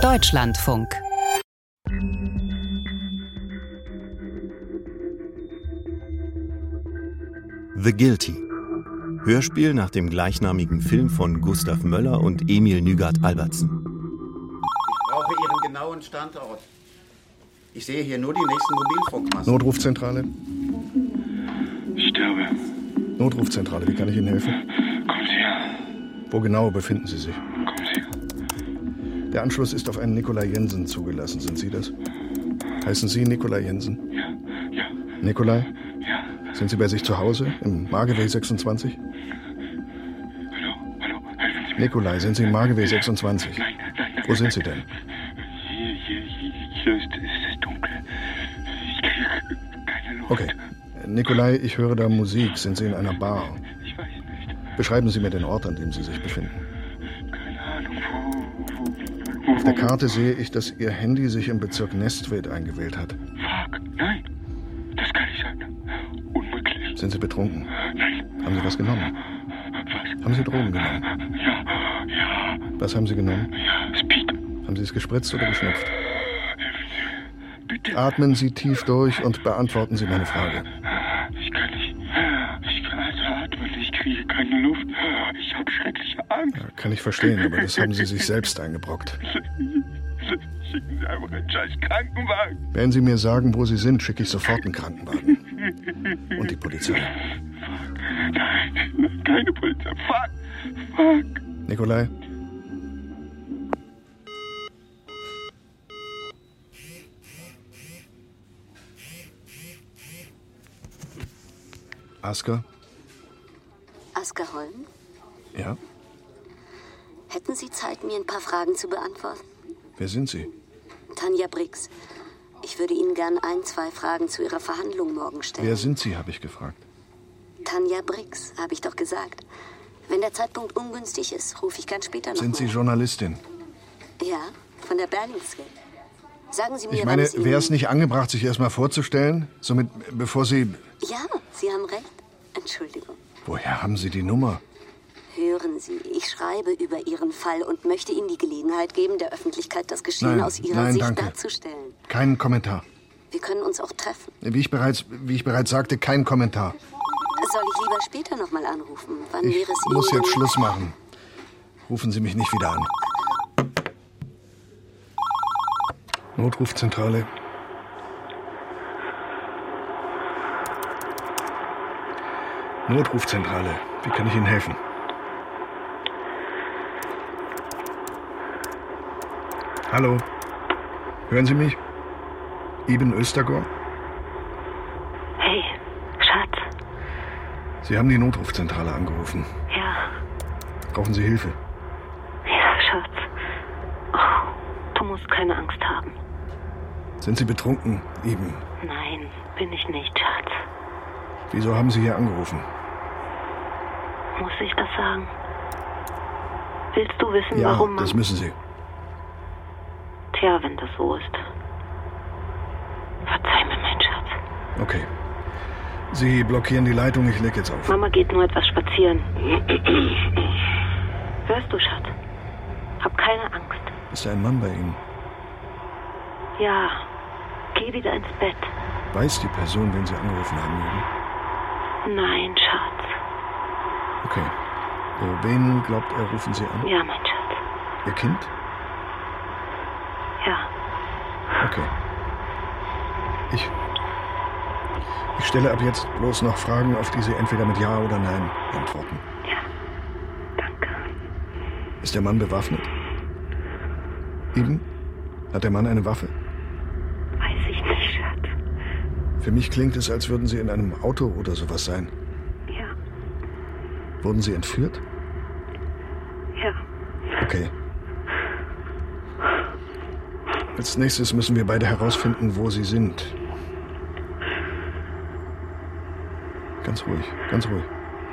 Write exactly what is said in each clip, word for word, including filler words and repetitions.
Deutschlandfunk. The Guilty. Hörspiel nach dem gleichnamigen Film von Gustav Möller und Emil Nygard-Albertsen. Ich brauche Ihren genauen Standort. Ich sehe hier nur die nächsten Mobilfunkmasten. Notrufzentrale. Ich sterbe. Notrufzentrale, wie kann ich Ihnen helfen? Kommen Sie her. Wo genau befinden Sie sich? Kommen Sie. Der Anschluss ist auf einen Nikolai Jensen zugelassen. Sind Sie das? Heißen Sie Nikolai Jensen? Ja, ja. Nikolai? Ja. Sind Sie bei sich zu Hause? Im Mageweg sechsundzwanzig? Hallo, hallo, helfen Sie mir. Nikolai, sind Sie im Mageweg sechsundzwanzig? Nein, nein, nein. Wo sind Sie denn? Hier, hier, hier, hier ist, ist es dunkel. Ich kriege keine Luft. Okay. Nikolai, ich höre da Musik. Sind Sie in einer Bar? Ich weiß nicht. Beschreiben Sie mir den Ort, an dem Sie sich befinden. Keine Ahnung, wo, wo, wo. Auf der Karte sehe ich, dass Ihr Handy sich im Bezirk Nestved eingewählt hat. Fuck, nein. Das kann nicht sein. Unmöglich. Sind Sie betrunken? Nein. Haben Sie was genommen? Was? Haben Sie Drogen genommen? Ja, ja, Was haben Sie genommen? ja. Speed. Haben Sie es gespritzt oder geschnupft? Helfen Sie. Bitte. Atmen Sie tief durch und beantworten Sie meine Frage. Ich kann nicht. Ich kann also atmen. Ich kriege keine Luft. Ich habe schreckliche Angst. Ja, kann ich verstehen, aber das haben Sie sich selbst eingebrockt. Schicken Sie einfach einen scheiß Krankenwagen. Wenn Sie mir sagen, wo Sie sind, schicke ich sofort einen Krankenwagen. Und die Polizei. Fuck. Nein, keine Polizei. Fuck. Fuck. Nikolai? Asker? Asker Holm? Ja? Hätten Sie Zeit, mir ein paar Fragen zu beantworten? Wer sind Sie? Tanja Brix. Ich würde Ihnen gern ein, zwei Fragen zu Ihrer Verhandlung morgen stellen. Wer sind Sie, habe ich gefragt. Tanja Brix, habe ich doch gesagt. Wenn der Zeitpunkt ungünstig ist, rufe ich gern später noch Sind mal. Sie Journalistin? Ja, von der Berlingske. Sagen Sie mir, Ich wann meine, es Ihnen... wäre es nicht angebracht, sich erstmal vorzustellen? Somit, bevor Sie... Ja, Sie haben recht. Entschuldigung. Woher haben Sie die Nummer? Hören Sie, ich schreibe über Ihren Fall und möchte Ihnen die Gelegenheit geben, der Öffentlichkeit das Geschehen Nein, aus Ihrer nein, Sicht danke. darzustellen. Kein Kommentar. Wir können uns auch treffen. Wie ich bereits, wie ich bereits sagte, kein Kommentar. Soll ich lieber später noch mal anrufen? Wann Ich wäre es Ihnen muss jetzt denn- Schluss machen. Rufen Sie mich nicht wieder an. Notrufzentrale. Notrufzentrale. Wie kann ich Ihnen helfen? Hallo? Hören Sie mich? Ibn Östergor? Hey, Schatz. Sie haben die Notrufzentrale angerufen. Ja, Brauchen Sie Hilfe? ja, Schatz. Oh, du musst keine Angst haben. Sind Sie betrunken, Ibn? Nein, bin ich nicht, Schatz. Wieso haben Sie hier angerufen? Muss ich das sagen? Willst du wissen, Ja, warum man... das müssen Sie. Tja, wenn das so ist. Verzeih mir, mein Schatz. Okay. Sie blockieren die Leitung, ich leg jetzt auf. Mama geht nur etwas spazieren. Hörst du, Schatz? Hab keine Angst. Ist da ein Mann bei Ihnen? Ja, geh wieder ins Bett. Weiß die Person, wen Sie angerufen haben, Ibn? Nein, Schatz. Okay. Äh, wen glaubt er, rufen Sie an? Ja, mein Schatz. Ihr Kind? Ja. Okay. Ich... Ich stelle ab jetzt bloß noch Fragen, auf die Sie entweder mit Ja oder Nein antworten. Ja. Danke. Ist der Mann bewaffnet? Ibn? Hat der Mann eine Waffe? Weiß ich nicht, Schatz. Für mich klingt es, als würden Sie in einem Auto oder sowas sein. Ja. Wurden Sie entführt? Ja. Okay. Als nächstes müssen wir beide herausfinden, wo Sie sind. Ganz ruhig, ganz ruhig.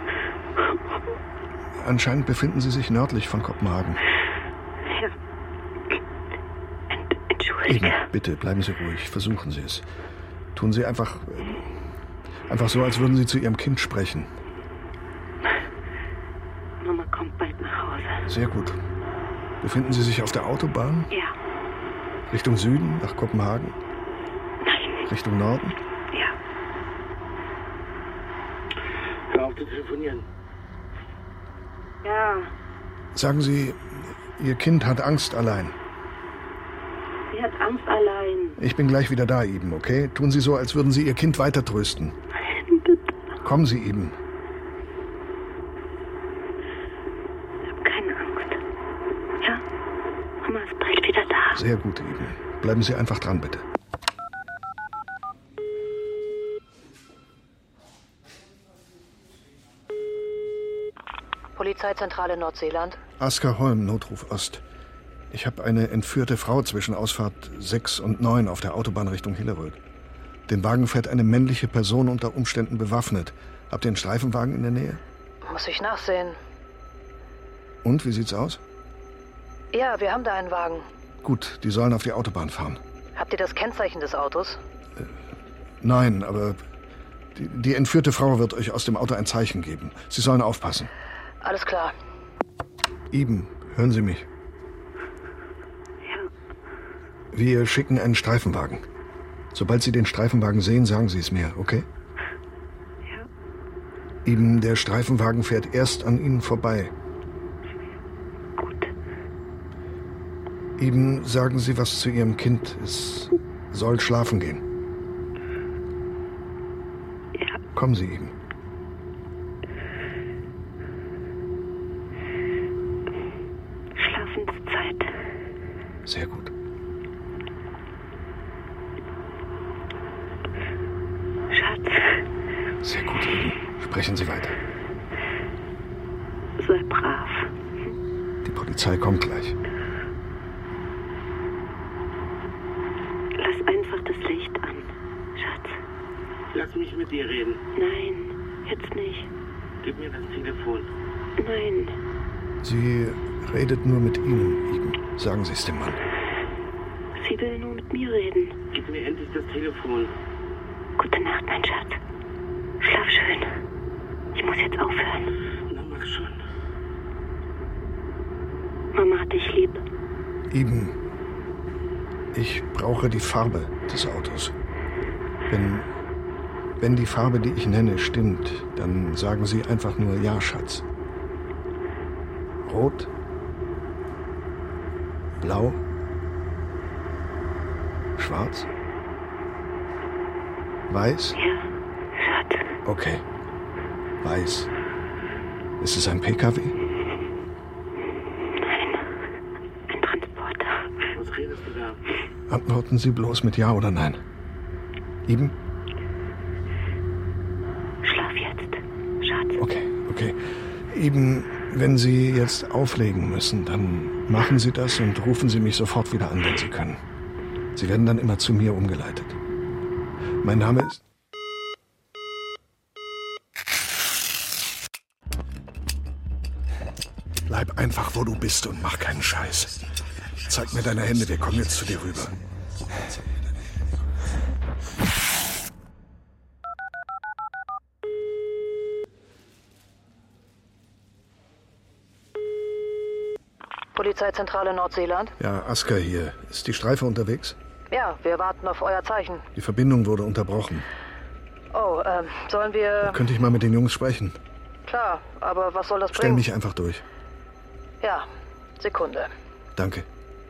Anscheinend befinden Sie sich nördlich von Kopenhagen. Ja. Ent Entschuldige. Eben, bitte, bleiben Sie ruhig. Versuchen Sie es. Tun Sie einfach... äh, Einfach so, als würden Sie zu Ihrem Kind sprechen. Mama kommt bald nach Hause. Sehr gut. Befinden Sie sich auf der Autobahn? Ja. Richtung Süden, nach Kopenhagen? Nein. Richtung Norden? Ja. Hör auf zu telefonieren. Ja. Sagen Sie, Ihr Kind hat Angst allein. Sie hat Angst allein. Ich bin gleich wieder da, Iben, okay? Tun Sie so, als würden Sie Ihr Kind weiter trösten. Nein, bitte. Kommen Sie, Iben. Ich habe keine Angst. Ja? Mama ist bald wieder da. Sehr gut, Iben. Bleiben Sie einfach dran, bitte. Polizeizentrale Nordseeland. Asker Holm, Notruf Ost. Ich habe eine entführte Frau zwischen Ausfahrt sechs und neun auf der Autobahn Richtung Hilleröd. Den Wagen fährt eine männliche Person unter Umständen bewaffnet. Habt ihr einen Streifenwagen in der Nähe? Muss ich nachsehen. Und, wie sieht's aus? Ja, wir haben da einen Wagen. Gut, die sollen auf die Autobahn fahren. Habt ihr das Kennzeichen des Autos? Äh, nein, aber die, die entführte Frau wird euch aus dem Auto ein Zeichen geben. Sie sollen aufpassen. Alles klar. Iben, hören Sie mich. Ja. Wir schicken einen Streifenwagen. Sobald Sie den Streifenwagen sehen, sagen Sie es mir, okay? Ja. Iben, der Streifenwagen fährt erst an Ihnen vorbei. Gut. Iben, sagen Sie was zu Ihrem Kind. Es soll schlafen gehen. Ja. Kommen Sie, Iben. Schlafenszeit. Sehr gut. Schatz. Sehr gut, Iben. Sprechen Sie weiter. Sei brav. Die Polizei kommt gleich. Lass einfach das Licht an. Schatz. Lass mich mit dir reden. Nein, jetzt nicht. Gib mir das Telefon. Nein. Sie redet nur mit Ihnen, Iben. Sagen Sie es dem Mann. Sie will nur mit mir reden. Gib mir endlich das Telefon. Gute Nacht, mein Schatz. Schlaf schön. Ich muss jetzt aufhören. Na, mach schon. Mama hat dich lieb. Iben, ich brauche die Farbe des Autos. Wenn, wenn die Farbe, die ich nenne, stimmt, dann sagen Sie einfach nur Ja, Schatz. Rot? Blau? Schwarz? Weiß? Ja, Schatz. Okay. Weiß. Ist es ein P K W? Nein. Ein Transporter. Was redest du da? Antworten Sie bloß mit Ja oder Nein. Iben? Schlaf jetzt, Schatz. Okay, okay. Iben, wenn Sie jetzt auflegen müssen, dann machen Sie das und rufen Sie mich sofort wieder an, wenn Sie können. Sie werden dann immer zu mir umgeleitet. Mein Name ist... Bleib einfach, wo du bist und mach keinen Scheiß. Zeig mir deine Hände, wir kommen jetzt zu dir rüber. Polizeizentrale Nordseeland. Ja, Asker hier. Ist die Streife unterwegs? Ja, wir warten auf euer Zeichen. Die Verbindung wurde unterbrochen. Oh, ähm, sollen wir... Könnte ich mal mit den Jungs sprechen? Klar, aber was soll das Stell bringen? mich einfach durch. Ja, Sekunde. Danke.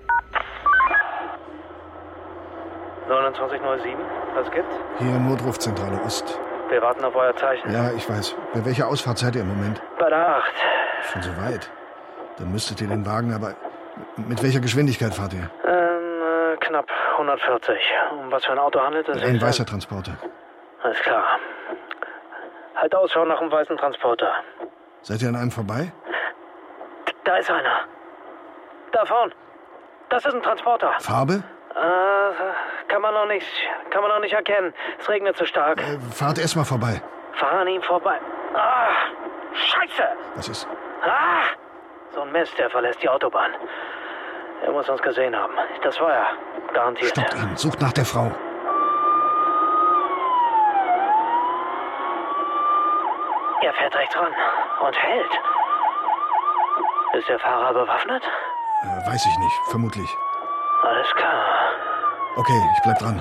neunundzwanzig null sieben, was gibt's? Hier Notrufzentrale Ost. Wir warten auf euer Zeichen. Ja, ich weiß. Bei welcher Ausfahrt seid ihr im Moment? Bei der acht. Schon so weit. Dann müsstet ihr den Wagen aber... Mit welcher Geschwindigkeit fahrt ihr? Ähm, äh, knapp hundertvierzig. Um was für ein Auto handelt es sich? Ein weißer Transporter. Alles klar. Halt Ausschau nach einem weißen Transporter. Seid ihr an einem vorbei? D- Da ist einer. Da vorn. Das ist ein Transporter. Farbe? Äh, kann man noch nicht, kann man noch nicht erkennen. Es regnet zu stark. Äh, fahrt erst mal vorbei. Fahr an ihm vorbei. Ah, Scheiße! Was ist? Ah! So ein Mist, der verlässt die Autobahn. Er muss uns gesehen haben. Das war er. Garantiert. Stoppt ihn. Sucht nach der Frau. Er fährt rechts ran und hält. Ist der Fahrer bewaffnet? Äh, weiß ich nicht. Vermutlich. Alles klar. Okay, ich bleib dran.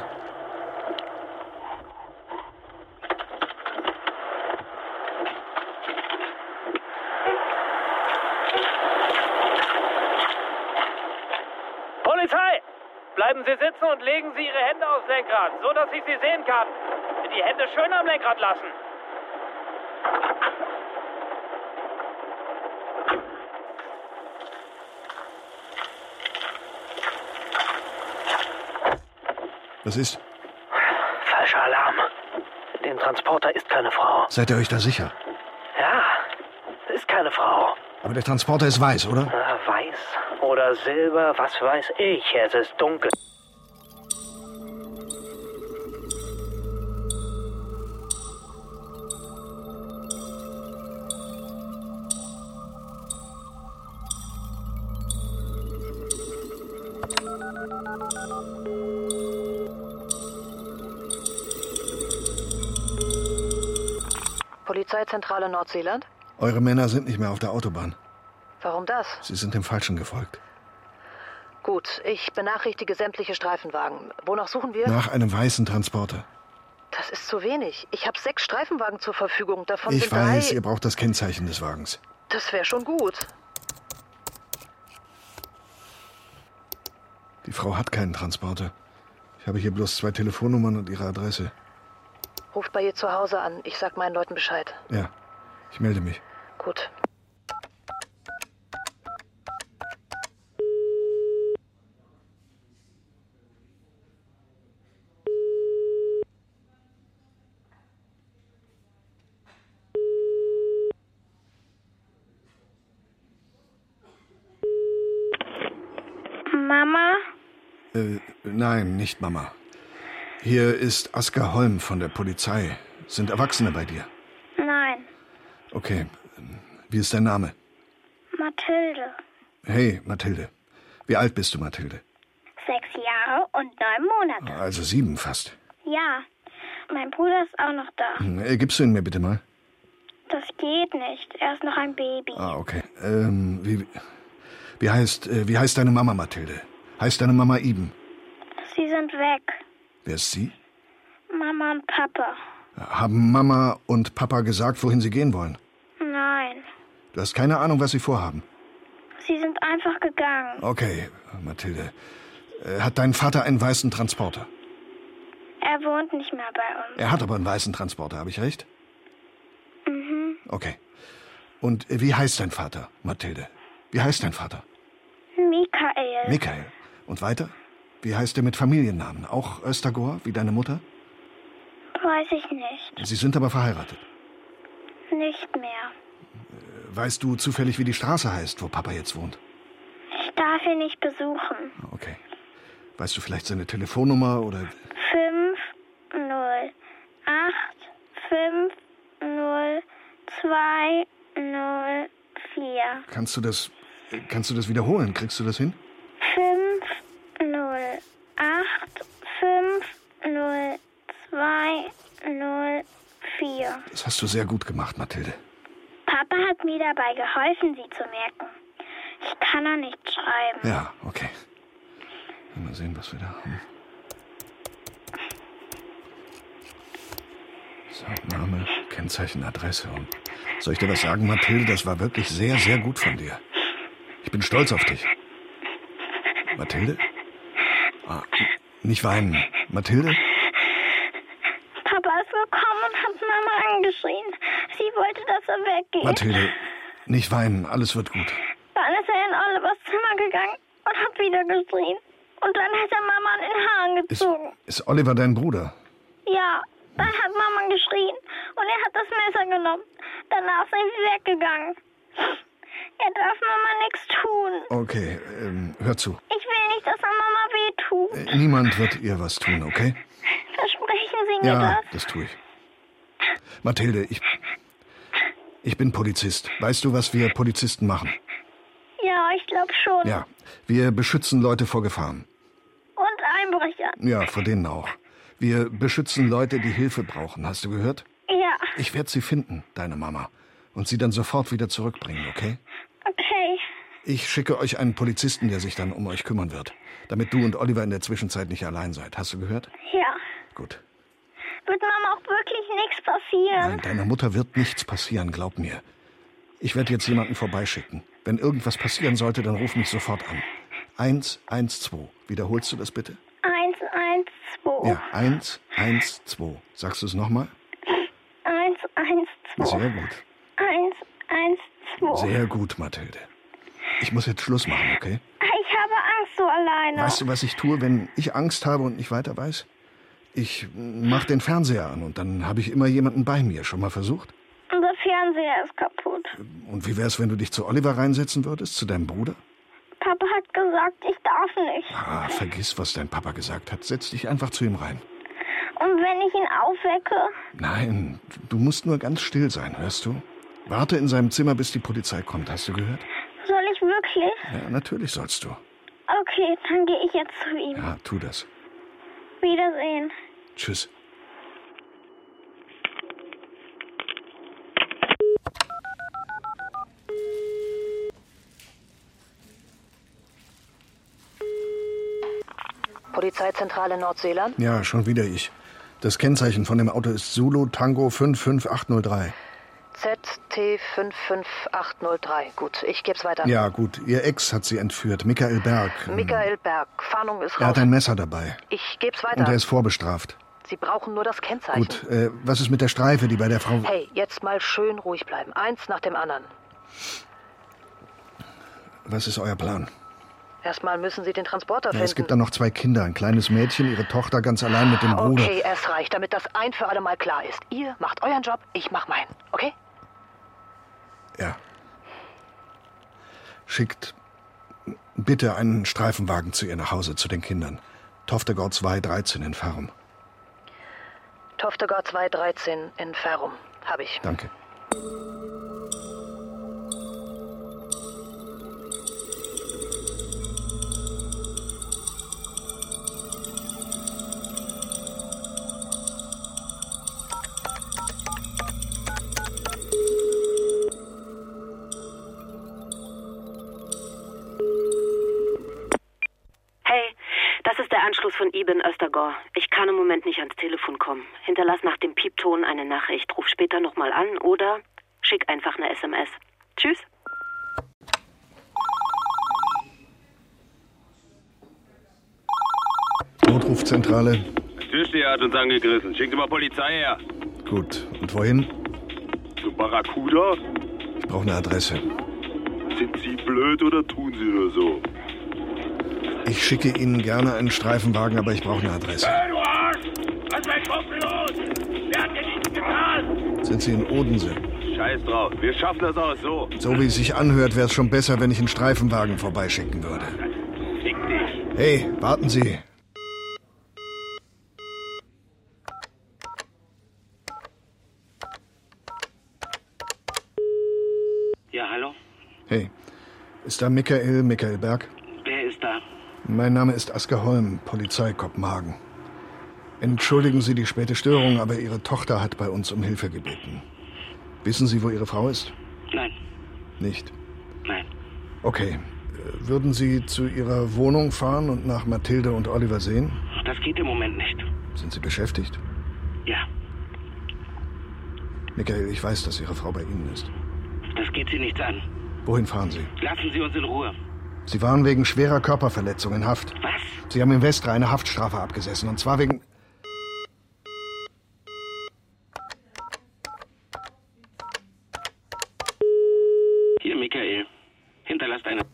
Polizei! Bleiben Sie sitzen und legen Sie Ihre Hände aufs Lenkrad, so dass ich Sie sehen kann. Die Hände schön am Lenkrad lassen. Was ist? Falscher Alarm. In dem Transporter ist keine Frau. Seid ihr euch da sicher? Ja, ist keine Frau. Aber der Transporter ist weiß, oder? Na, weiß oder Silber, was weiß ich. Es ist dunkel. Polizeizentrale Nordseeland? Eure Männer sind nicht mehr auf der Autobahn. Warum das? Sie sind dem Falschen gefolgt. Gut, ich benachrichtige sämtliche Streifenwagen. Wonach suchen wir? Nach einem weißen Transporter. Das ist zu wenig. Ich habe sechs Streifenwagen zur Verfügung. Davon Ich sind weiß, drei... ihr braucht das Kennzeichen des Wagens. Das wäre schon gut. Die Frau hat keinen Transporter. Ich habe hier bloß zwei Telefonnummern und ihre Adresse. Ruft bei ihr zu Hause an. Ich sag meinen Leuten Bescheid. Ja, ich melde mich. Gut. Mama? Äh, nein, nicht Mama. Hier ist Asker Holm von der Polizei. Sind Erwachsene bei dir? Nein. Okay. Wie ist dein Name? Mathilde. Hey, Mathilde. Wie alt bist du, Mathilde? Sechs Jahre und neun Monate. Also sieben fast. Ja. Mein Bruder ist auch noch da. Hm, äh, gibst du ihn mir bitte mal? Das geht nicht. Er ist noch ein Baby. Ah, okay. Ähm, wie, wie heißt, äh, wie heißt deine Mama, Mathilde? Heißt deine Mama Iben? Sie sind weg. Wer ist sie? Mama und Papa. Haben Mama und Papa gesagt, wohin sie gehen wollen? Nein. Du hast keine Ahnung, was sie vorhaben. Sie sind einfach gegangen. Okay, Mathilde. Äh, Hat dein Vater einen weißen Transporter? Er wohnt nicht mehr bei uns. Er hat aber einen weißen Transporter, habe ich recht? Mhm. Okay. Und äh, wie heißt dein Vater, Mathilde? Wie heißt dein Vater? Michael. Michael. Und weiter? Wie heißt er mit Familiennamen? Auch Östergor, wie deine Mutter? Weiß ich nicht. Sie sind aber verheiratet. Nicht mehr. Weißt du zufällig, wie die Straße heißt, wo Papa jetzt wohnt? Ich darf ihn nicht besuchen. Okay. Weißt du vielleicht seine Telefonnummer oder... fünf null acht fünf null zwei null vier. Kannst du das... Kannst du das wiederholen? Kriegst du das hin? fünf null acht fünf null zwei null vier. Das hast du sehr gut gemacht, Mathilde. Papa hat mir dabei geholfen, sie zu merken. Ich kann noch nicht schreiben. Ja, okay. Mal sehen, was wir da haben. So, Name, Kennzeichen, Adresse. Und soll ich dir was sagen, Mathilde? Das war wirklich sehr, sehr gut von dir. Ich bin stolz auf dich. Mathilde? Ah, nicht weinen. Mathilde? Papa ist gekommen und hat Mama angeschrien. Sie wollte, dass er weggeht. Mathilde, nicht weinen. Alles wird gut. Dann ist er in Olivers Zimmer gegangen und hat wieder geschrien. Und dann hat er Mama an den Haaren Ist, gezogen. ist Oliver dein Bruder? Ja, dann hat Mama geschrien und er hat das Messer genommen. Danach sind sie weggegangen. Er darf Mama nichts tun. Okay, ähm, hör zu. Ich will nicht, dass er Mama wehtut. Äh, niemand wird ihr was tun, okay? Versprechen Sie mir Ja, das? das tue ich. Mathilde, ich... Ich bin Polizist. Weißt du, was wir Polizisten machen? Ja, ich glaube schon. Ja, wir beschützen Leute vor Gefahren. Und Einbrechern. Ja, vor denen auch. Wir beschützen Leute, die Hilfe brauchen. Hast du gehört? Ja, Ich werde sie finden, deine Mama. Und sie dann sofort wieder zurückbringen, okay? okay. Ich schicke euch einen Polizisten, der sich dann um euch kümmern wird. Damit du und Oliver in der Zwischenzeit nicht allein seid. Hast du gehört? Ja. Gut. Wird Mama auch wirklich nichts passieren? Nein, deiner Mutter wird nichts passieren, glaub mir. Ich werde jetzt jemanden vorbeischicken. Wenn irgendwas passieren sollte, dann ruf mich sofort an. eins eins zwei. Wiederholst du das bitte? eins eins zwei. Ja, eins eins zwei. Sagst du es nochmal? eins eins zwei. Sehr gut. eins eins zwei. Sehr gut, Mathilde. Ich muss jetzt Schluss machen, okay? Ich habe Angst so alleine. Weißt du, was ich tue, wenn ich Angst habe und nicht weiter weiß? Ich mach den Fernseher an und dann habe ich immer jemanden bei mir. Schon mal versucht? Unser Fernseher ist kaputt. Und wie wär's, wenn du dich zu Oliver reinsetzen würdest, zu deinem Bruder? Papa hat gesagt, ich darf nicht. Ah, vergiss, was dein Papa gesagt hat. Setz dich einfach zu ihm rein. Und wenn ich ihn aufwecke? Nein, du musst nur ganz still sein, hörst du? Warte in seinem Zimmer, bis die Polizei kommt. Hast du gehört? Soll ich wirklich? Ja, natürlich sollst du. Okay, dann gehe ich jetzt zu ihm. Ja, tu das. Wiedersehen. Tschüss. Polizeizentrale Nordseeland? Ja, schon wieder ich. Das Kennzeichen von dem Auto ist Zulu Tango fünf fünf acht null drei. Z T fünf fünf acht null drei. Gut, ich geb's weiter. Ja, gut. Ihr Ex hat sie entführt, Michael Berg. Michael Berg. Fahndung ist raus. Er hat ein Messer dabei. Ich geb's weiter. Und er ist vorbestraft. Sie brauchen nur das Kennzeichen. Gut, äh, was ist mit der Streife, die bei der Frau... Hey, jetzt mal schön ruhig bleiben. Eins nach dem anderen. Was ist euer Plan? Erstmal müssen Sie den Transporter Ja, finden. es gibt da noch zwei Kinder, ein kleines Mädchen, ihre Tochter ganz allein mit dem Bruder. Okay, es reicht, damit das ein für alle Mal klar ist. Ihr macht euren Job, ich mach meinen, okay? Ja. Schickt bitte einen Streifenwagen zu ihr nach Hause, zu den Kindern. Toftegård zwei dreizehn in Farum. Toftegård zwei dreizehn in Farum. Hab ich. Danke. Anschluss von Ibn Östergor. Ich kann im Moment nicht ans Telefon kommen. Hinterlass nach dem Piepton eine Nachricht. Ruf später nochmal an oder schick einfach eine S M S. Tschüss. Notrufzentrale. Türsteher hat uns angegriffen. Schickt mal Polizei her. Gut. Und wohin? Zu Barracuda? Ich brauche eine Adresse. Sind Sie blöd oder tun Sie nur so? Ich schicke Ihnen gerne einen Streifenwagen, aber ich brauche eine Adresse. Hey, du Arsch! Was ist mein Kopf los? Wer hat dir nichts getan? Sind Sie in Odense? Scheiß drauf, wir schaffen das auch so. So wie es sich anhört, wäre es schon besser, wenn ich einen Streifenwagen vorbeischicken würde. Fick dich. Hey, warten Sie. Ja, hallo? Hey, ist da Michael, Michael Berg? Wer ist da? Mein Name ist Asker Holm, Polizei Kopenhagen. Entschuldigen Sie die späte Störung, aber Ihre Tochter hat bei uns um Hilfe gebeten. Wissen Sie, wo Ihre Frau ist? Nein. Nicht? Nein. Okay. Würden Sie zu Ihrer Wohnung fahren und nach Mathilde und Oliver sehen? Das geht im Moment nicht. Sind Sie beschäftigt? Ja. Michael, ich weiß, dass Ihre Frau bei Ihnen ist. Das geht Sie nichts an. Wohin fahren Sie? Lassen Sie uns in Ruhe. Sie waren wegen schwerer Körperverletzung in Haft. Was? Sie haben in Westra eine Haftstrafe abgesessen, und zwar wegen... Hier, Michael. Hinterlasst eine...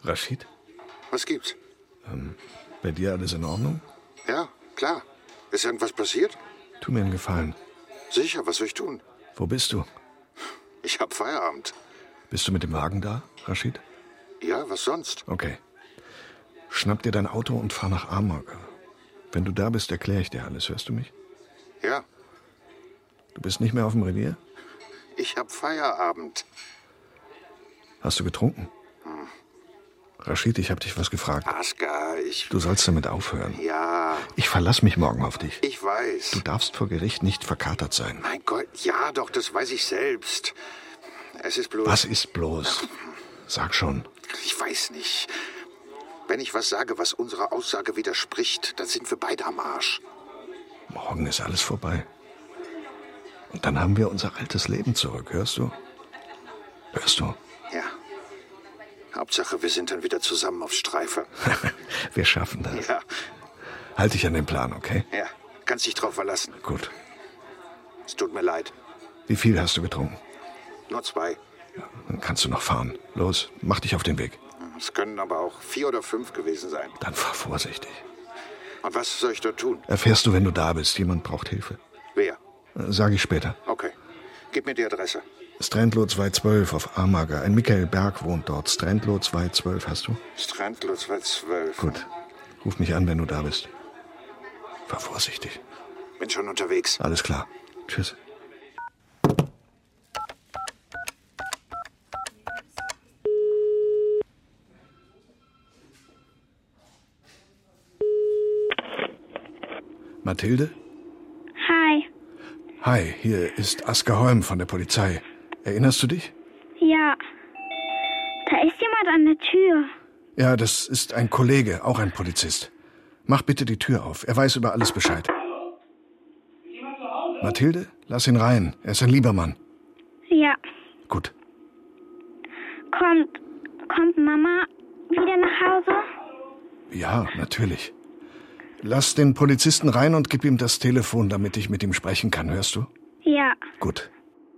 Rashid? Was gibt's? Ähm, bei dir alles in Ordnung? Ja, klar. Ist irgendwas passiert? Tu mir einen Gefallen. Sicher, was soll ich tun? Wo bist du? Ich hab Feierabend. Bist du mit dem Wagen da, Rashid? Ja, was sonst? Okay. Schnapp dir dein Auto und fahr nach Amager. Wenn du da bist, erkläre ich dir alles. Hörst du mich? Ja. Du bist nicht mehr auf dem Revier? Ich hab Feierabend. Hast du getrunken? Hm. Rashid, ich hab dich was gefragt. Askar, ich... Du sollst damit aufhören. Ja. Ich verlass mich morgen auf dich. Ich weiß. Du darfst vor Gericht nicht verkatert sein. Mein Gott, ja doch, das weiß ich selbst. Es ist bloß... Was ist bloß? Sag schon. Ich weiß nicht. Wenn ich was sage, was unserer Aussage widerspricht, dann sind wir beide am Arsch. Morgen ist alles vorbei. Und dann haben wir unser altes Leben zurück, hörst du? Hörst du? Ja. Hauptsache, wir sind dann wieder zusammen auf Streife. Wir schaffen das. Ja. Halt dich an den Plan, okay? Ja, kannst dich drauf verlassen. Gut. Es tut mir leid. Wie viel hast du getrunken? Nur zwei. Ja, dann kannst du noch fahren. Los, mach dich auf den Weg. Es können aber auch vier oder fünf gewesen sein. Dann fahr vorsichtig. Und was soll ich dort tun? Erfährst du, wenn du da bist. Jemand braucht Hilfe. Wer? Sag ich später. Okay. Gib mir die Adresse. Strandlo zweihundertzwölf auf Amager. Ein Michael Berg wohnt dort. Strandlo zweihundertzwölf, hast du? Strandlo zweihundertzwölf. Gut. Ruf mich an, wenn du da bist. Fahr vorsichtig. Bin schon unterwegs. Alles klar. Tschüss. Mathilde? Hi. Hi, hier ist Askar Holm von der Polizei. Erinnerst du dich? Ja. Da ist jemand an der Tür. Ja, das ist ein Kollege, auch ein Polizist. Mach bitte die Tür auf. Er weiß über alles Bescheid. Mathilde, lass ihn rein. Er ist ein lieber Mann. Ja. Gut. Kommt, kommt Mama wieder nach Hause? Ja, natürlich. Lass den Polizisten rein und gib ihm das Telefon, damit ich mit ihm sprechen kann. Hörst du? Ja. Gut.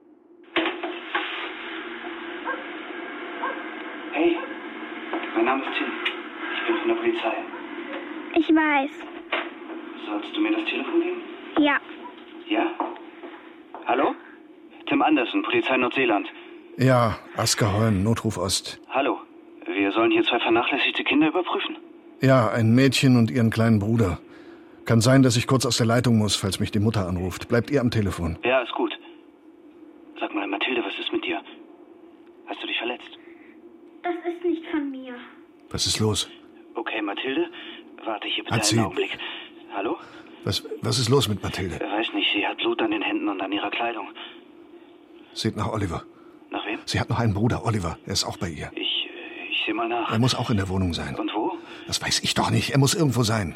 Hey, mein Name ist Tim. Ich bin von der Polizei. Ich weiß. Sollst du mir das Telefon geben? Ja. Ja? Hallo? Tim Andersen, Polizei Nordseeland. Ja, Askar Holm, Notruf Ost. Hallo. Wir sollen hier zwei vernachlässigte Kinder überprüfen. Ja, ein Mädchen und ihren kleinen Bruder. Kann sein, dass ich kurz aus der Leitung muss, falls mich die Mutter anruft. Bleibt ihr am Telefon? Ja, ist gut. Sag mal, Mathilde, was ist mit dir? Hast du dich verletzt? Das ist nicht von mir. Was ist los? Okay, Mathilde, warte hier bitte Hat einen sie... Augenblick. Hallo? Was, was ist los mit Mathilde? Ich weiß nicht, sie hat Blut an den Händen und an ihrer Kleidung. Sieht nach Oliver. Nach wem? Sie hat noch einen Bruder, Oliver. Er ist auch bei ihr. Ich, ich sehe mal nach. Er muss auch in der Wohnung sein. Und wo? Das weiß ich doch nicht. Er muss irgendwo sein.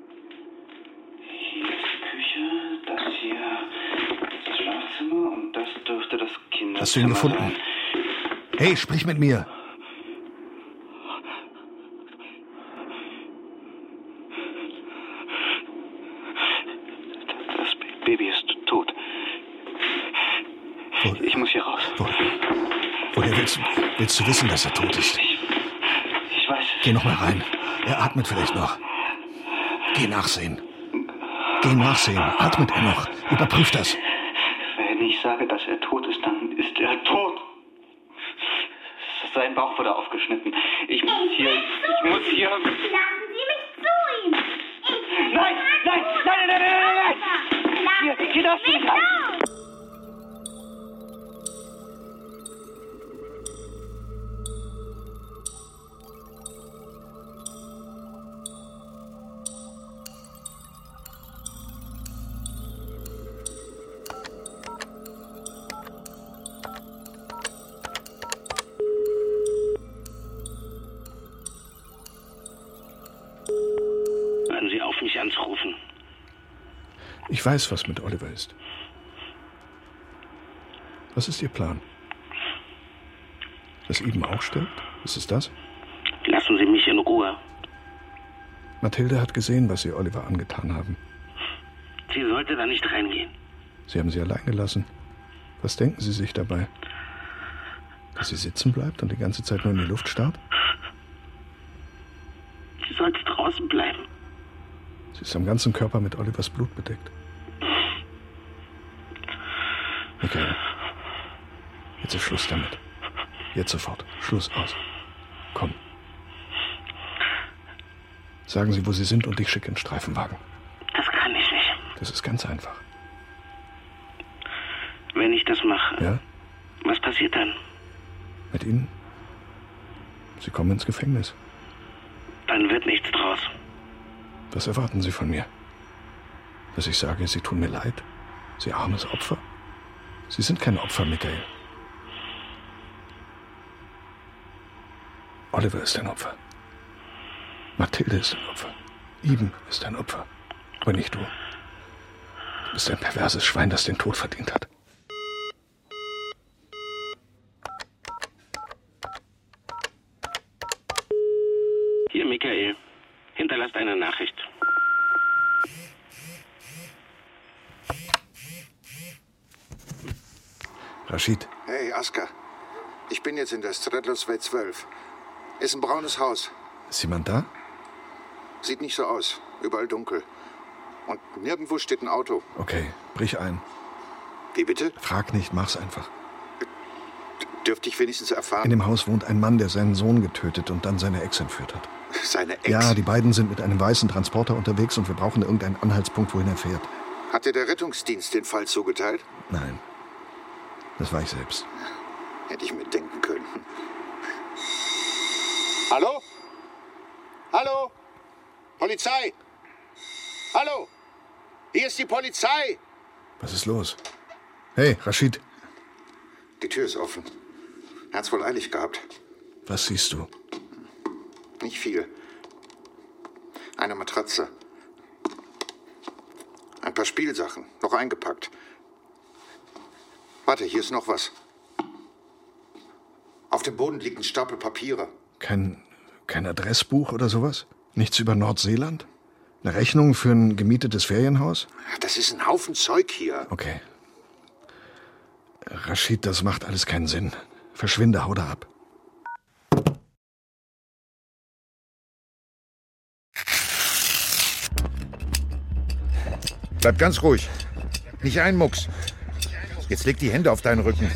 Hier ist die Küche, das hier ist das Schlafzimmer und das dürfte das Kinderzimmer Hast du ihn gefunden? sein. Hey, sprich mit mir. Das Baby ist tot. Wo? Ich muss hier raus. Wo? Woher willst du, willst du wissen, dass er tot ist? Ich, ich weiß. Geh noch mal rein. Er atmet vielleicht noch. Geh nachsehen. Geh nachsehen. Atmet er noch? Überprüf das. Wenn ich sage, dass er tot ist, dann ist er tot. Sein Bauch wurde aufgeschnitten. Ich muss hier... Ich muss hier... Lassen Sie mich zu ihm. Ich Nein, nein, nein, nein, nein, nein, nein, nein. Hier, hier darfst du nicht rein. Hören Sie auf, mich anzurufen. Ich weiß, was mit Oliver ist. Was ist Ihr Plan? Dass Eben auch stirbt? Ist es das? Lassen Sie mich in Ruhe. Mathilde hat gesehen, was Sie Oliver angetan haben. Sie sollte da nicht reingehen. Sie haben sie allein gelassen. Was denken Sie sich dabei? Dass sie sitzen bleibt und die ganze Zeit nur in die Luft starrt? draußen bleiben. Sie ist am ganzen Körper mit Olivers Blut bedeckt. Michael, jetzt ist Schluss damit. Jetzt sofort. Schluss, aus. Komm. Sagen Sie, wo Sie sind und ich schicke einen Streifenwagen. Das kann ich nicht. Das ist ganz einfach. Wenn ich das mache, ja? Was passiert dann? Mit Ihnen? Sie kommen ins Gefängnis. Dann wird nichts draus. Was erwarten Sie von mir? Dass ich sage, Sie tun mir leid? Sie armes Opfer? Sie sind kein Opfer, Michael. Oliver ist ein Opfer. Mathilde ist ein Opfer. Iben ist ein Opfer. Aber nicht du. Du bist ein perverses Schwein, das den Tod verdient hat. Hier, Michael. Hinterlasst eine Nachricht. Rashid. Hey, Asker. Ich bin jetzt in der Stradlosway zwölf. Ist ein braunes Haus. Ist jemand da? Sieht nicht so aus. Überall dunkel. Und nirgendwo steht ein Auto. Okay, brich ein. Wie bitte? Frag nicht, mach's einfach. Dürfte ich wenigstens erfahren? In dem Haus wohnt ein Mann, der seinen Sohn getötet und dann seine Ex entführt hat. Seine Ex? Ja, die beiden sind mit einem weißen Transporter unterwegs und wir brauchen irgendeinen Anhaltspunkt, wohin er fährt. Hat dir der Rettungsdienst den Fall zugeteilt? Nein. Das war ich selbst. Hätte ich mir denken können. Hallo? Hallo? Polizei? Hallo? Hier ist die Polizei! Was ist los? Hey, Rashid. Die Tür ist offen. Er hat's wohl eilig gehabt. Was siehst du? Nicht viel. Eine Matratze. Ein paar Spielsachen, noch eingepackt. Warte, hier ist noch was. Auf dem Boden liegt ein Stapel Papiere. Kein, kein Adressbuch oder sowas? Nichts über Nordseeland? Eine Rechnung für ein gemietetes Ferienhaus? Das ist ein Haufen Zeug hier. Okay. Rashid, das macht alles keinen Sinn. Verschwinde, hau da ab. Bleib ganz ruhig. Nicht ein Mucks. Jetzt leg die Hände auf deinen Rücken.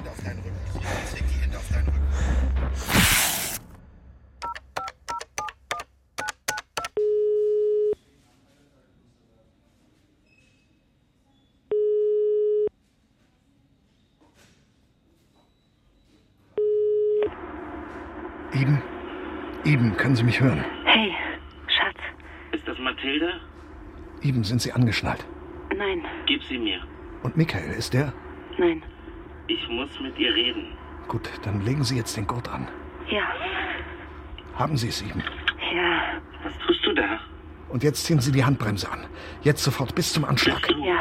Iben? Iben, können Sie mich hören? Hey, Schatz. Ist das Mathilde? Iben, sind Sie angeschnallt? Nein. Gib sie mir. Und Michael, ist der? Nein. Ich muss mit ihr reden. Gut, dann legen Sie jetzt den Gurt an. Ja. Haben Sie es, Iben? Ja. Was tust du da? Und jetzt ziehen Sie die Handbremse an. Jetzt sofort bis zum Anschlag. Ja.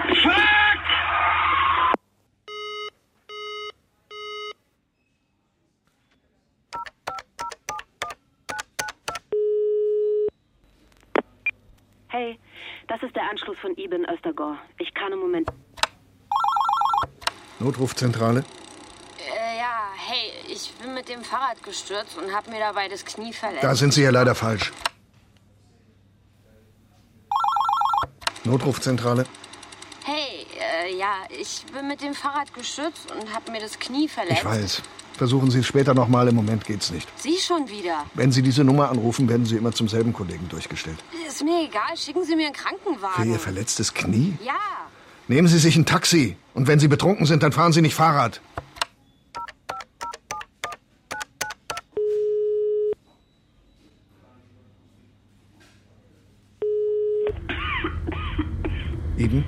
Hey, das ist der Anschluss von Ibn Östergor. Ich kann im Moment... Notrufzentrale? Äh, ja, hey, ich bin mit dem Fahrrad gestürzt und hab mir dabei das Knie verletzt. Da sind Sie ja leider falsch. Notrufzentrale? Hey, äh, ja, ich bin mit dem Fahrrad gestürzt und hab mir das Knie verletzt. Ich weiß. Versuchen Sie es später nochmal. Im Moment geht's nicht. Sie schon wieder? Wenn Sie diese Nummer anrufen, werden Sie immer zum selben Kollegen durchgestellt. Ist mir egal. Schicken Sie mir einen Krankenwagen. Für Ihr verletztes Knie? Ja. Nehmen Sie sich ein Taxi. Und wenn Sie betrunken sind, dann fahren Sie nicht Fahrrad. Iben?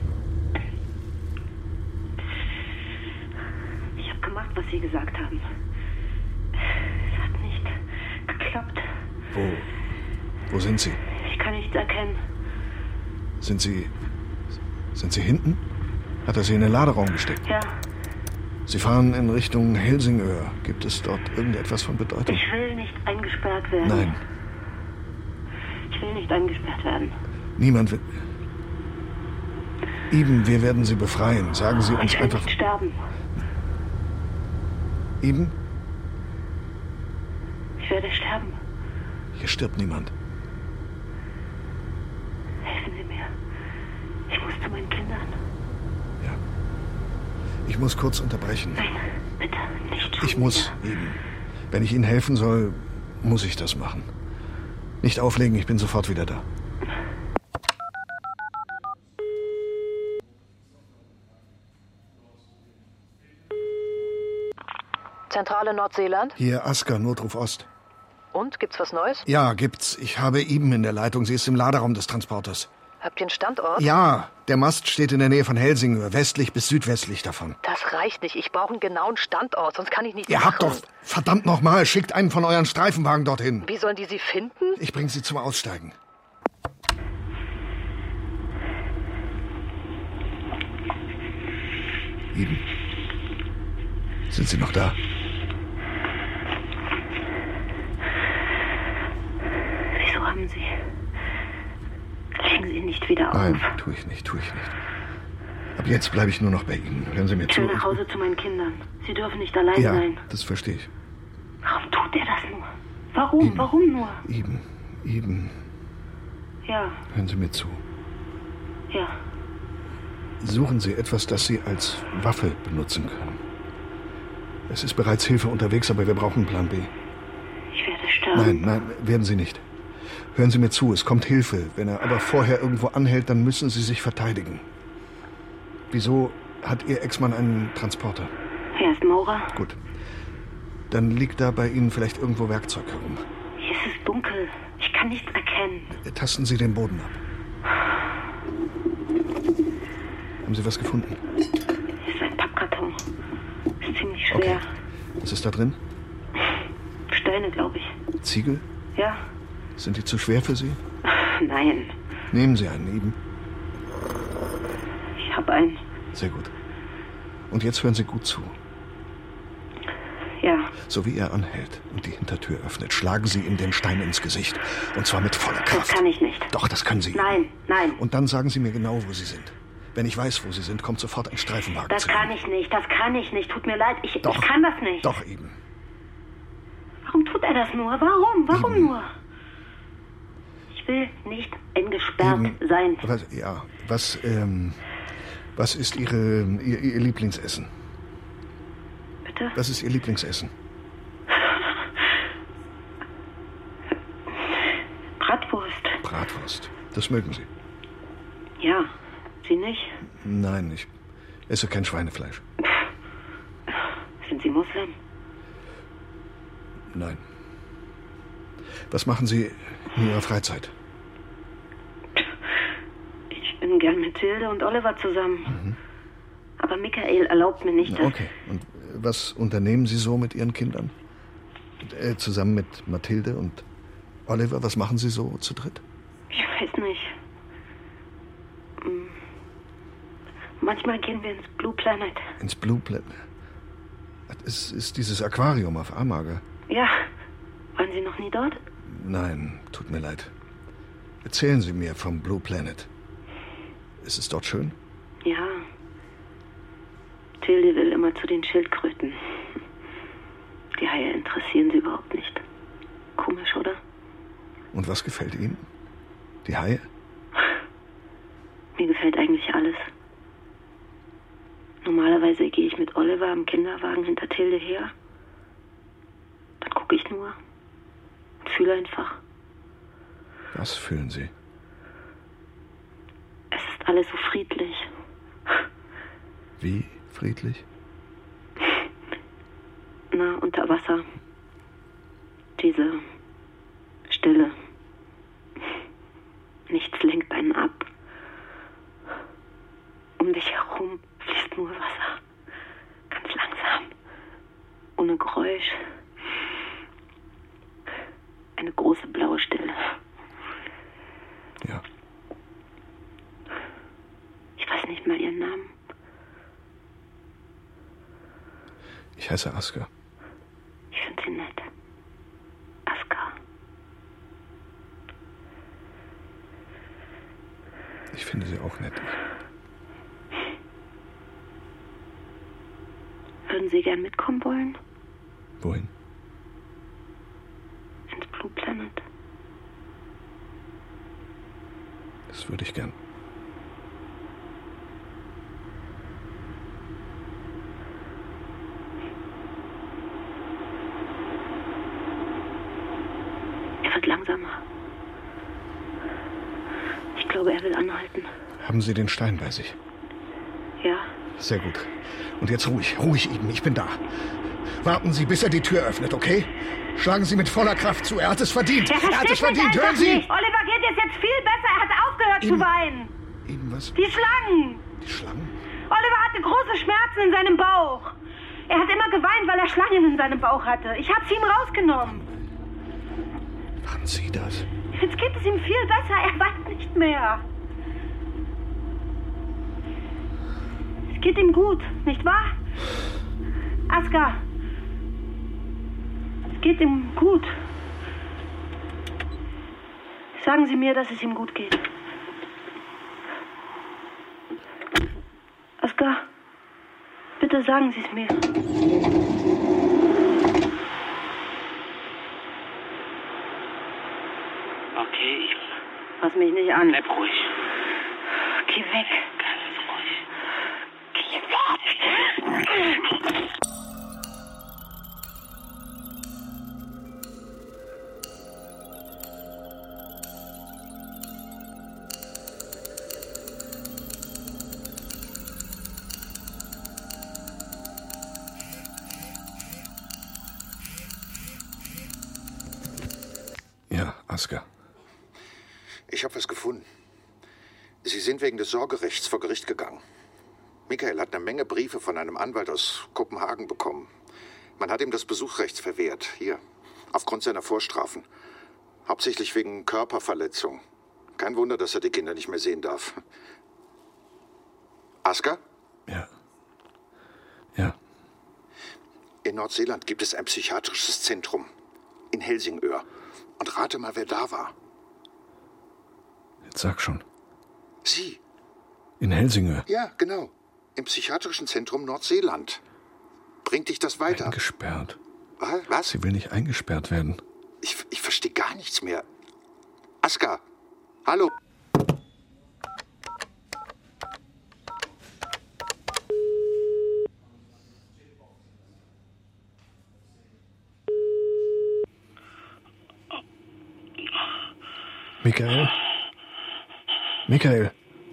Ich habe gemacht, was Sie gesagt haben. Es hat nicht geklappt. Wo? Wo sind Sie? Ich kann nichts erkennen. Sind Sie... Sind Sie hinten? Hat er Sie in den Laderaum gesteckt? Ja. Sie fahren in Richtung Helsingör. Gibt es dort irgendetwas von Bedeutung? Ich will nicht eingesperrt werden. Nein. Ich will nicht eingesperrt werden. Niemand will... Iben, wir werden Sie befreien. Sagen Sie uns ich will einfach... nicht sterben. Iben? Ich werde sterben. Hier stirbt niemand. Ich muss kurz unterbrechen. Nein, bitte, nicht schon Ich muss wieder. eben. Wenn ich Ihnen helfen soll, muss ich das machen. Nicht auflegen, ich bin sofort wieder da. Zentrale Nordseeland? Hier Asker, Notruf Ost. Und, gibt's was Neues? Ja, gibt's. Ich habe Iben in der Leitung. Sie ist im Laderaum des Transporters. Habt ihr einen Standort? Ja, der Mast steht in der Nähe von Helsingør, westlich bis südwestlich davon. Das reicht nicht. Ich brauche einen genauen Standort, sonst kann ich nicht Ihr machen. habt doch, verdammt nochmal, schickt einen von euren Streifenwagen dorthin. Wie sollen die sie finden? Ich bringe sie zum Aussteigen. Iben. Sind Sie noch da? Wieso haben Sie... Legen Sie ihn nicht wieder auf. Nein, tue ich nicht, tue ich nicht. Ab jetzt bleibe ich nur noch bei Ihnen. Hören Sie mir Ich zu. will nach Hause zu meinen Kindern. Sie dürfen nicht allein Ja, sein. das verstehe ich. Warum tut er das nur? Warum? Iben. Warum nur? Iben, Iben, Ja, hören Sie mir zu. ja. Suchen Sie etwas, das Sie als Waffe benutzen können. Es ist bereits Hilfe unterwegs, aber wir brauchen einen Plan B. Ich werde sterben. Nein, nein, werden Sie nicht. Hören Sie mir zu, es kommt Hilfe. Wenn er aber vorher irgendwo anhält, dann müssen Sie sich verteidigen. Wieso hat Ihr Ex-Mann einen Transporter? Er ist Maurer. Gut. Dann liegt da bei Ihnen vielleicht irgendwo Werkzeug herum. Hier ist es dunkel. Ich kann nichts erkennen. Tasten Sie den Boden ab. Haben Sie was gefunden? Hier ist ein Pappkarton. Ist ziemlich schwer. Okay. Was ist da drin? Steine, glaube ich. Ziegel? Ja. Sind die zu schwer für Sie? Nein. Nehmen Sie einen, Iben. Ich habe einen. Sehr gut. Und jetzt hören Sie gut zu. Ja. So wie er anhält und die Hintertür öffnet, schlagen Sie ihm den Stein ins Gesicht. Und zwar mit voller Kraft. Das kann ich nicht. Doch, das können Sie. Nein, nein. Und dann sagen Sie mir genau, wo Sie sind. Wenn ich weiß, wo Sie sind, kommt sofort ein Streifenwagen Das zu kann Ihnen. ich nicht. Das kann ich nicht. Tut mir leid. Ich, Doch. ich kann das nicht. Doch, Iben. Warum tut er das nur? Warum? Warum Iben. nur? Ich will nicht eingesperrt Iben. sein. Was, ja, was, ähm, was ist Ihre, Ihr, Ihr Lieblingsessen? Bitte? Was ist Ihr Lieblingsessen? Bratwurst. Bratwurst. Das mögen Sie? Ja. Sie nicht? Nein, ich esse kein Schweinefleisch. Sind Sie Muslim? Nein. Was machen Sie in Ihrer Freizeit? Ich bin gern mit Hilde und Oliver zusammen. Mhm. Aber Michael erlaubt mir nicht, dass... Okay. Und was unternehmen Sie so mit Ihren Kindern? Äh, zusammen mit Mathilde und Oliver, was machen Sie so zu dritt? Ich weiß nicht. Hm. Manchmal gehen wir ins Blue Planet. Ins Blue Planet? Es ist dieses Aquarium auf Amager. Ja. Waren Sie noch nie dort? Nein, tut mir leid. Erzählen Sie mir vom Blue Planet. Ist es dort schön? Ja. Tilde will immer zu den Schildkröten. Die Haie interessieren sie überhaupt nicht. Komisch, oder? Und was gefällt Ihnen? Die Haie? Mir gefällt eigentlich alles. Normalerweise gehe ich mit Oliver im Kinderwagen hinter Tilde her. Dann gucke ich nur und fühle einfach. Was fühlen Sie? Es ist alles so friedlich. Wie friedlich? Na, unter Wasser. Diese Stille. Nichts lenkt einen ab. Um dich herum fließt nur Wasser. Ganz langsam. Ohne Geräusch. Eine große blaue Stille. Ja. Ich weiß nicht mal ihren Namen. Ich heiße Asker. Ich finde sie nett. Asker. Ich finde sie auch nett. Würden Sie gern mitkommen wollen? Wohin? Ins Blue Planet. Das würde ich gern. glaube, er will anhalten. Haben Sie den Stein bei sich? Ja. Sehr gut. Und jetzt ruhig, ruhig, Eden, ich bin da. Warten Sie, bis er die Tür öffnet, okay? Schlagen Sie mit voller Kraft zu, er hat es verdient. Er, er hat es verdient, hören Sie! Nicht. Oliver geht es jetzt viel besser, er hat aufgehört Eden. zu weinen. Eden, was? Die Schlangen. Die Schlangen? Oliver hatte große Schmerzen in seinem Bauch. Er hat immer geweint, weil er Schlangen in seinem Bauch hatte. Ich habe sie ihm rausgenommen. Waren Sie das? Jetzt geht es ihm viel besser, er weint nicht mehr. Es geht ihm gut, nicht wahr? Aska, es geht ihm gut. Sagen Sie mir, dass es ihm gut geht. Aska, bitte sagen Sie es mir. Okay, ich... Fass mich nicht an. Bleib ruhig. Geh weg. Ganz ruhig. Geh weg. Ja, Aska. Ich habe was gefunden. Sie sind wegen des Sorgerechts vor Gericht gegangen. Michael hat eine Menge Briefe von einem Anwalt aus Kopenhagen bekommen. Man hat ihm das Besuchsrecht verwehrt. Hier, aufgrund seiner Vorstrafen. Hauptsächlich wegen Körperverletzung. Kein Wunder, dass er die Kinder nicht mehr sehen darf. Aska? Ja. Ja. In Nordseeland gibt es ein psychiatrisches Zentrum. In Helsingør. Und rate mal, wer da war. Jetzt sag schon. Sie. In Helsingør? Ja, genau. Im psychiatrischen Zentrum Nordseeland. Bringt dich das weiter? Eingesperrt. Was? Sie will nicht eingesperrt werden. Ich, ich verstehe gar nichts mehr. Aska, hallo. Michael? Michael?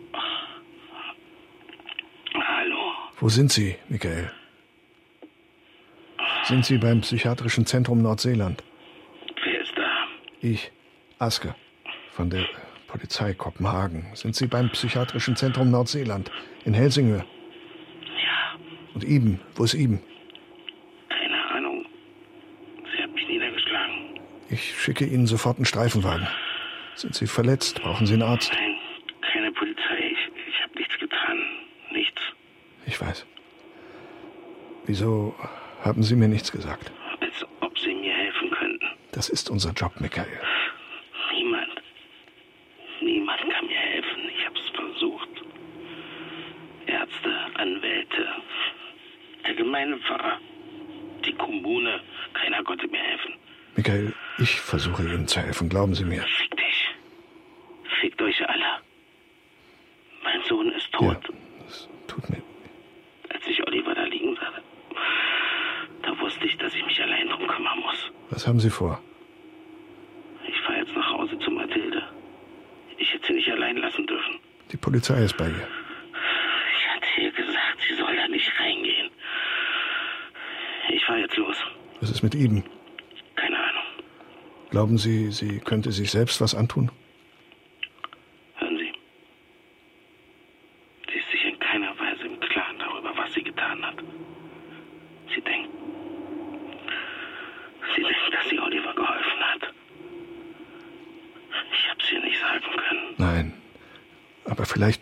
Hallo? Wo sind Sie, Michael? Sind Sie beim psychiatrischen Zentrum Nordseeland? Wer ist da? Ich, Aske, von der Polizei Kopenhagen. Sind Sie beim psychiatrischen Zentrum Nordseeland in Helsingør? Ja. Und Iben, wo ist Iben? Keine Ahnung. Sie hat mich niedergeschlagen. Ich schicke Ihnen sofort einen Streifenwagen. Sind Sie verletzt? Brauchen Sie einen Arzt? Nein, keine Polizei. Ich, ich habe nichts getan. Nichts. Ich weiß. Wieso haben Sie mir nichts gesagt? Als ob Sie mir helfen könnten. Das ist unser Job, Michael. Niemand. Niemand kann mir helfen. Ich habe es versucht. Ärzte, Anwälte, der Gemeindepfarrer, die Kommune. Keiner konnte mir helfen. Michael, ich versuche Ihnen zu helfen, glauben Sie mir. Fick dich. Fickt euch alle. Mein Sohn ist tot. Ja, das tut mir. Als ich Oliver da liegen sah, da wusste ich, dass ich mich allein drum kümmern muss. Was haben Sie vor? Ich fahre jetzt nach Hause zu Mathilde. Ich hätte sie nicht allein lassen dürfen. Die Polizei ist bei ihr. Ich hatte ihr gesagt, sie soll da nicht reingehen. Ich fahre jetzt los. Was ist mit Iben? Keine Ahnung. Glauben Sie, sie könnte sich selbst was antun? Hören Sie. Sie ist sich in keiner Weise im Klaren darüber, was sie getan hat. Sie denkt, sie denkt, dass sie Oliver geholfen hat. Ich hab's ihr nicht sagen können. Nein, aber vielleicht...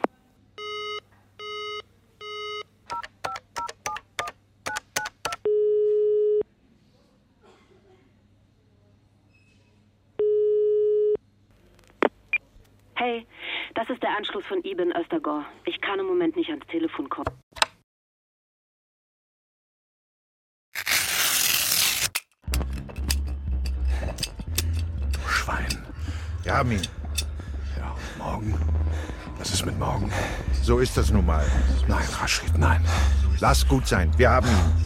Hey, das ist der Anschluss von Iben Östergård. Ich kann im Moment nicht ans Telefon kommen. Du Schwein. Wir haben ihn. Ja, und morgen? Was ist mit morgen? So ist das nun mal. Nein, Rashid, nein. Lass gut sein. Wir haben ihn.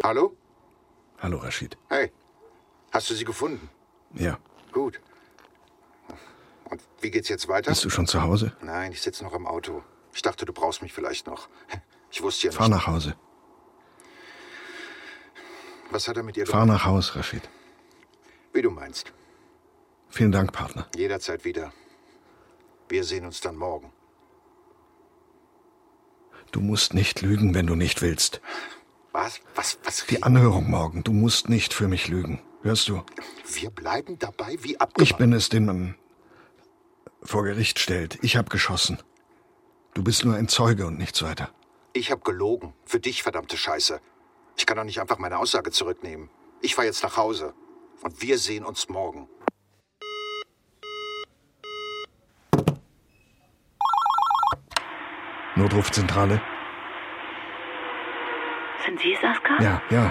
Hallo? Hallo, Rashid. Hey, hast du sie gefunden? Ja. Gut. Und wie geht's jetzt weiter? Bist du schon zu Hause? Nein, ich sitze noch im Auto. Ich dachte, du brauchst mich vielleicht noch. Ich wusste ja nicht. Fahr nach Hause. Was hat er mit dir gemacht? Fahr nach Haus, Rashid. Wie du meinst. Vielen Dank, Partner. Jederzeit wieder. Wir sehen uns dann morgen. Du musst nicht lügen, wenn du nicht willst. Was? Was? Was? Die Anhörung morgen. Du musst nicht für mich lügen. Hörst du? Wir bleiben dabei wie abgemacht. Ich bin es, den man vor Gericht stellt. Ich habe geschossen. Du bist nur ein Zeuge und nichts weiter. Ich habe gelogen. Für dich, verdammte Scheiße. Ich kann doch nicht einfach meine Aussage zurücknehmen. Ich fahr jetzt nach Hause. Und wir sehen uns morgen. Notrufzentrale? Sind Sie es, Aska? Ja, ja.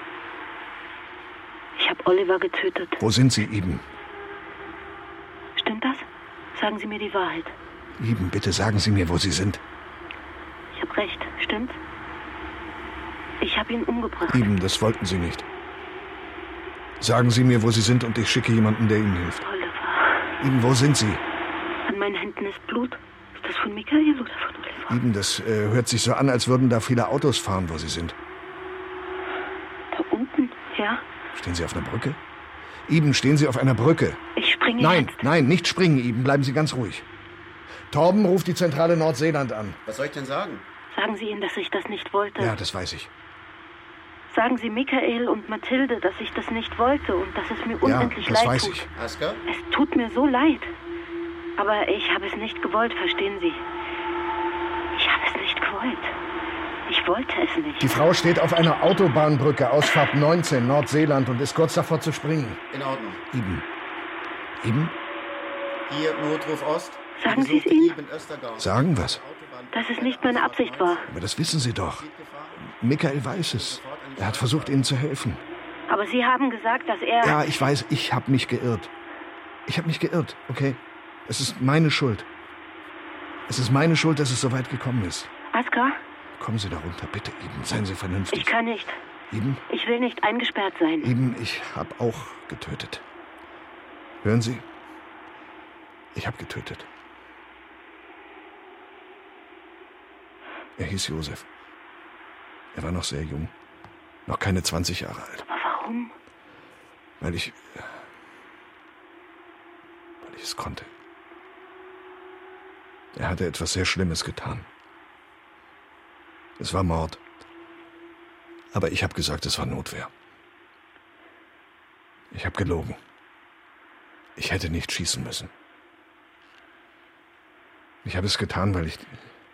Ich habe Oliver getötet. Wo sind Sie, Iben? Stimmt das? Sagen Sie mir die Wahrheit. Iben, bitte sagen Sie mir, wo Sie sind. Ich habe recht, stimmt's? Ich habe ihn umgebracht. Iben, das wollten Sie nicht. Sagen Sie mir, wo Sie sind, und ich schicke jemanden, der Ihnen hilft. Oliver. Iben, wo sind Sie? An meinen Händen ist Blut. Ist das von Michael oder von Oliver? Iben, das äh, hört sich so an, als würden da viele Autos fahren, wo Sie sind. Da unten, ja? Stehen Sie auf einer Brücke? Iben, stehen Sie auf einer Brücke? Ich springe Nein, jetzt. nein, nicht springen, Iben. Bleiben Sie ganz ruhig. Torben ruft die Zentrale Nordseeland an. Was soll ich denn sagen? Sagen Sie ihnen, dass ich das nicht wollte. Ja, das weiß ich. Sagen Sie Michael und Mathilde, dass ich das nicht wollte und dass es mir unendlich ja, das leid weiß tut. Ich. Aska? Es tut mir so leid. Aber ich habe es nicht gewollt, verstehen Sie? Ich habe es nicht gewollt. Ich wollte es nicht. Die Frau steht auf einer Autobahnbrücke, Ausfahrt neunzehn, Nordseeland, und ist kurz davor zu springen. In Ordnung. Iben. Iben? Hier, Notruf Ost. Sagen Sie es ihnen? Sagen was? Dass es nicht meine Absicht war. Aber das wissen Sie doch. Michael weiß es. Er hat versucht, Ihnen zu helfen. Aber Sie haben gesagt, dass er... Ja, ich weiß, ich habe mich geirrt. Ich habe mich geirrt, okay? Es ist meine Schuld. Es ist meine Schuld, dass es so weit gekommen ist. Aska? Kommen Sie da runter, bitte, Iben. Seien Sie vernünftig. Ich kann nicht. Iben? Ich will nicht eingesperrt sein. Iben, ich habe auch getötet. Hören Sie? Ich habe getötet. Er hieß Josef. Er war noch sehr jung. Noch keine zwanzig Jahre alt. Aber warum? Weil ich... Weil ich es konnte. Er hatte etwas sehr Schlimmes getan. Es war Mord. Aber ich habe gesagt, es war Notwehr. Ich habe gelogen. Ich hätte nicht schießen müssen. Ich habe es getan, weil ich...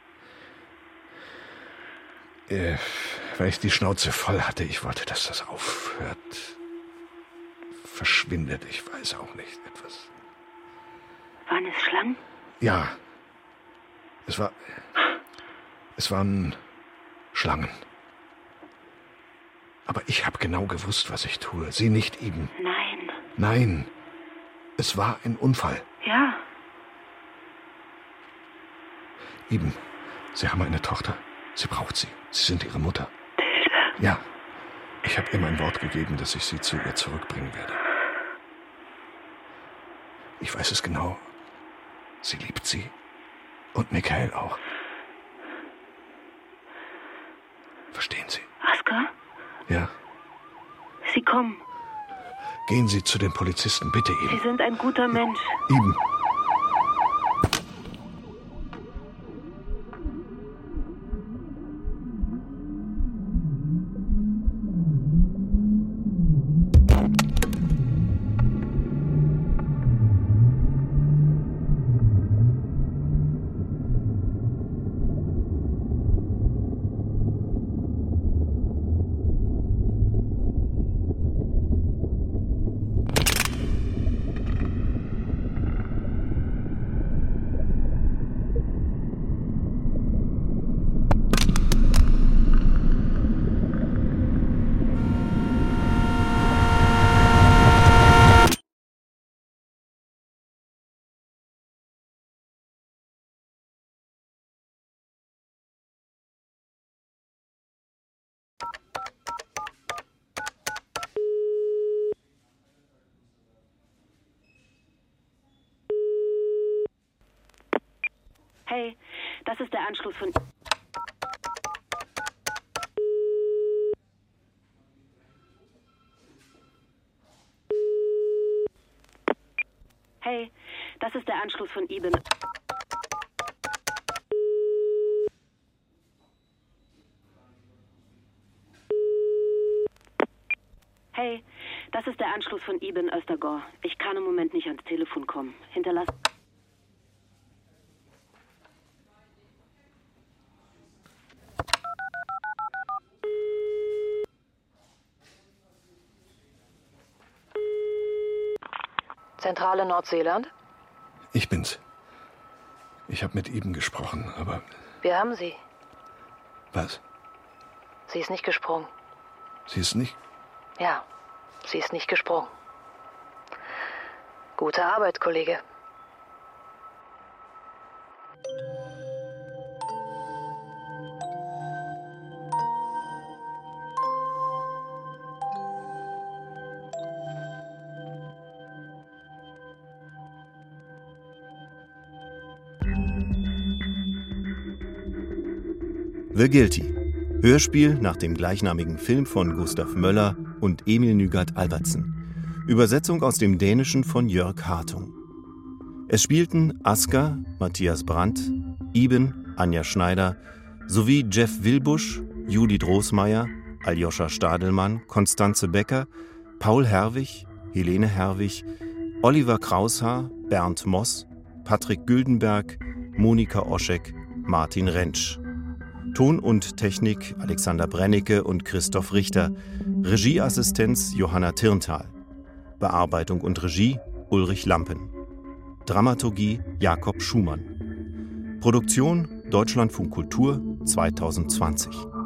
Äh, weil ich die Schnauze voll hatte. Ich wollte, dass das aufhört. Verschwindet, ich weiß auch nicht. Etwas. Waren es Schlangen? Ja. Es war... Es waren Schlangen. Aber ich habe genau gewusst, was ich tue. Sie nicht eben. Nein. Nein. Es war ein Unfall. Ja. Eben, Sie haben eine Tochter. Sie braucht Sie. Sie sind Ihre Mutter. Ja. Ich habe ihr mein Wort gegeben, dass ich Sie zu ihr zurückbringen werde. Ich weiß es genau. Sie liebt Sie. Und Michael auch. Verstehen Sie? Aska? Ja. Sie kommen. Gehen Sie zu den Polizisten, bitte, Eben. Sie sind ein guter Mensch. Eben. Hey, das ist der Anschluss von... Hey, das ist der Anschluss von Ibn... Hey, das ist der Anschluss von Ibn Östergor. Ich kann im Moment nicht ans Telefon kommen. Hinterlass... Zentrale Nordseeland? Ich bin's. Ich habe mit Ibn gesprochen, aber... Wir haben sie. Was? Sie ist nicht gesprungen. Sie ist nicht... Ja, sie ist nicht gesprungen. Gute Arbeit, Kollege. The Guilty. Hörspiel nach dem gleichnamigen Film von Gustav Möller und Emil Nygaard Albertsen. Übersetzung aus dem Dänischen von Jörg Hartung. Es spielten Asker, Matthias Brandt, Ibn, Anja Schneider, sowie Jeff Wilbusch, Judith Rosmeier, Aljoscha Stadelmann, Konstanze Becker, Paul Herwig, Helene Herwig, Oliver Kraushaar, Bernd Moss, Patrick Güldenberg, Monika Oschek, Martin Rentsch. Ton und Technik Alexander Brennecke und Christoph Richter. Regieassistenz Johanna Tirntal. Bearbeitung und Regie Ulrich Lampen. Dramaturgie Jakob Schumann. Produktion Deutschlandfunk Kultur zwanzig zwanzig.